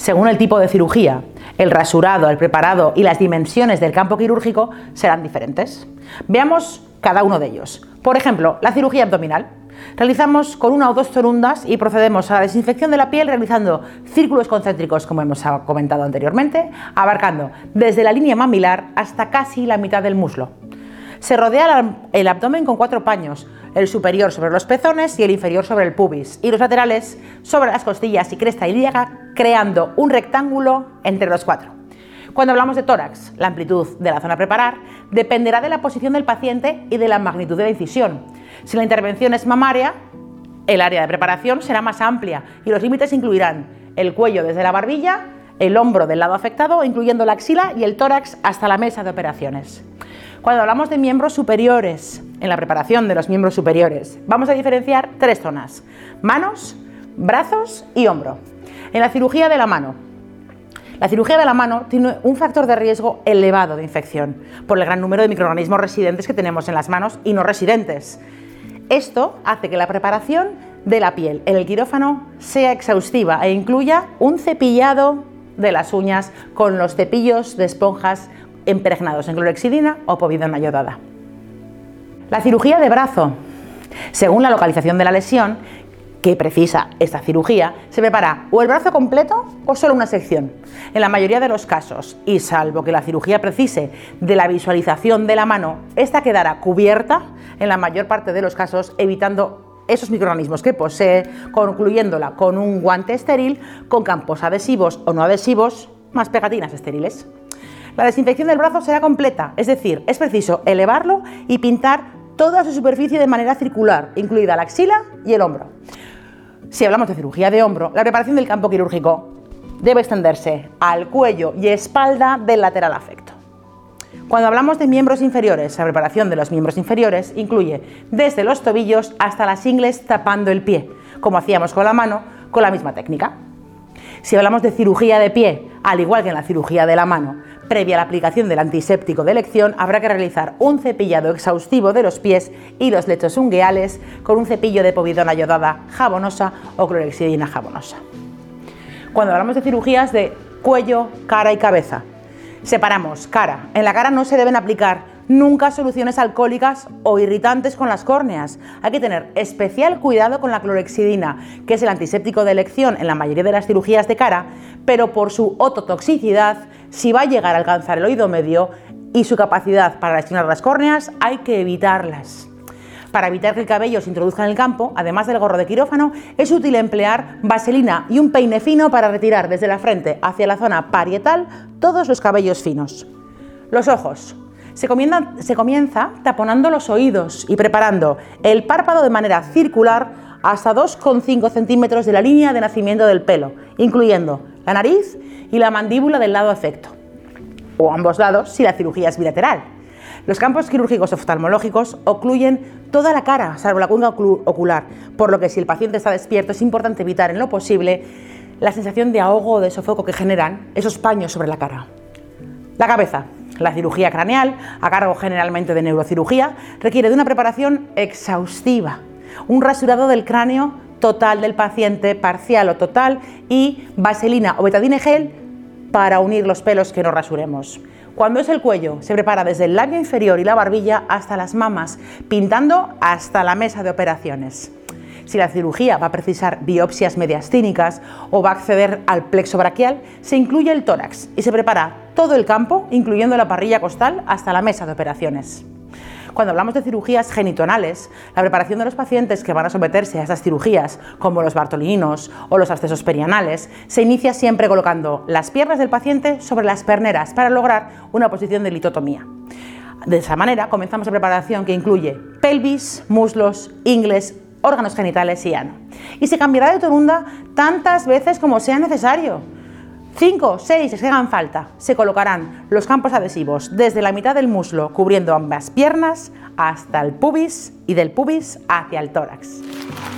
Según el tipo de cirugía, el rasurado, el preparado y las dimensiones del campo quirúrgico serán diferentes. Veamos cada uno de ellos. Por ejemplo, la cirugía abdominal. Realizamos con una o dos torundas y procedemos a la desinfección de la piel realizando círculos concéntricos, como hemos comentado anteriormente, abarcando desde la línea mamilar hasta casi la mitad del muslo. Se rodea el abdomen con 4 paños, el superior sobre los pezones y el inferior sobre el pubis, y los laterales sobre las costillas y cresta ilíaca, creando un rectángulo entre los 4. Cuando hablamos de tórax, la amplitud de la zona a preparar dependerá de la posición del paciente y de la magnitud de la incisión. Si la intervención es mamaria, el área de preparación será más amplia y los límites incluirán el cuello desde la barbilla, el hombro del lado afectado, incluyendo la axila, y el tórax hasta la mesa de operaciones. Cuando hablamos de miembros superiores, en la preparación de los miembros superiores, vamos a diferenciar 3 zonas: manos, brazos y hombro. En la cirugía de la mano tiene un factor de riesgo elevado de infección por el gran número de microorganismos residentes que tenemos en las manos y no residentes. Esto hace que la preparación de la piel en el quirófano sea exhaustiva e incluya un cepillado de las uñas con los cepillos de esponjas impregnados en clorhexidina o povidona yodada. La cirugía de brazo. Según la localización de la lesión que precisa esta cirugía, se prepara o el brazo completo o solo una sección. En la mayoría de los casos, y salvo que la cirugía precise de la visualización de la mano, esta quedará cubierta en la mayor parte de los casos, evitando esos microorganismos que posee, concluyéndola con un guante estéril, con campos adhesivos o no adhesivos, más pegatinas estériles. La desinfección del brazo será completa, es decir, es preciso elevarlo y pintar toda su superficie de manera circular, incluida la axila y el hombro. Si hablamos de cirugía de hombro, la preparación del campo quirúrgico debe extenderse al cuello y espalda del lateral afecto. Cuando hablamos de miembros inferiores, la preparación de los miembros inferiores incluye desde los tobillos hasta las ingles tapando el pie, como hacíamos con la mano, con la misma técnica. Si hablamos de cirugía de pie, al igual que en la cirugía de la mano, previa a la aplicación del antiséptico de elección, habrá que realizar un cepillado exhaustivo de los pies y los lechos ungueales con un cepillo de povidona yodada jabonosa o clorhexidina jabonosa. Cuando hablamos de cirugías de cuello, cara y cabeza, separamos cara. En la cara no se deben aplicar nunca soluciones alcohólicas o irritantes con las córneas. Hay que tener especial cuidado con la clorhexidina, que es el antiséptico de elección en la mayoría de las cirugías de cara, pero por su ototoxicidad, si va a llegar a alcanzar el oído medio y su capacidad para lesionar las córneas, hay que evitarlas. Para evitar que el cabello se introduzca en el campo, además del gorro de quirófano, es útil emplear vaselina y un peine fino para retirar desde la frente hacia la zona parietal todos los cabellos finos. Los ojos. Se comienza taponando los oídos y preparando el párpado de manera circular hasta 2,5 centímetros de la línea de nacimiento del pelo, incluyendo la nariz y la mandíbula del lado afecto, o ambos lados si la cirugía es bilateral. Los campos quirúrgicos oftalmológicos ocluyen toda la cara, salvo la cuenca ocular, por lo que si el paciente está despierto es importante evitar en lo posible la sensación de ahogo o de sofoco que generan esos paños sobre la cara. La cabeza. La cirugía craneal, a cargo generalmente de neurocirugía, requiere de una preparación exhaustiva, un rasurado del cráneo total del paciente, parcial o total, y vaselina o betadine gel para unir los pelos que no rasuremos. Cuando es el cuello, se prepara desde el labio inferior y la barbilla hasta las mamas, pintando hasta la mesa de operaciones. Si la cirugía va a precisar biopsias mediastínicas o va a acceder al plexo braquial, se incluye el tórax y se prepara todo el campo, incluyendo la parrilla costal, hasta la mesa de operaciones. Cuando hablamos de cirugías genitonales, la preparación de los pacientes que van a someterse a estas cirugías, como los bartolininos o los accesos perianales, se inicia siempre colocando las piernas del paciente sobre las perneras para lograr una posición de litotomía. De esa manera comenzamos la preparación que incluye pelvis, muslos, ingles, órganos genitales y ano. Y se cambiará de torunda tantas veces como sea necesario. 5, 6, si hagan falta. Se colocarán los campos adhesivos desde la mitad del muslo, cubriendo ambas piernas, hasta el pubis y del pubis hacia el tórax.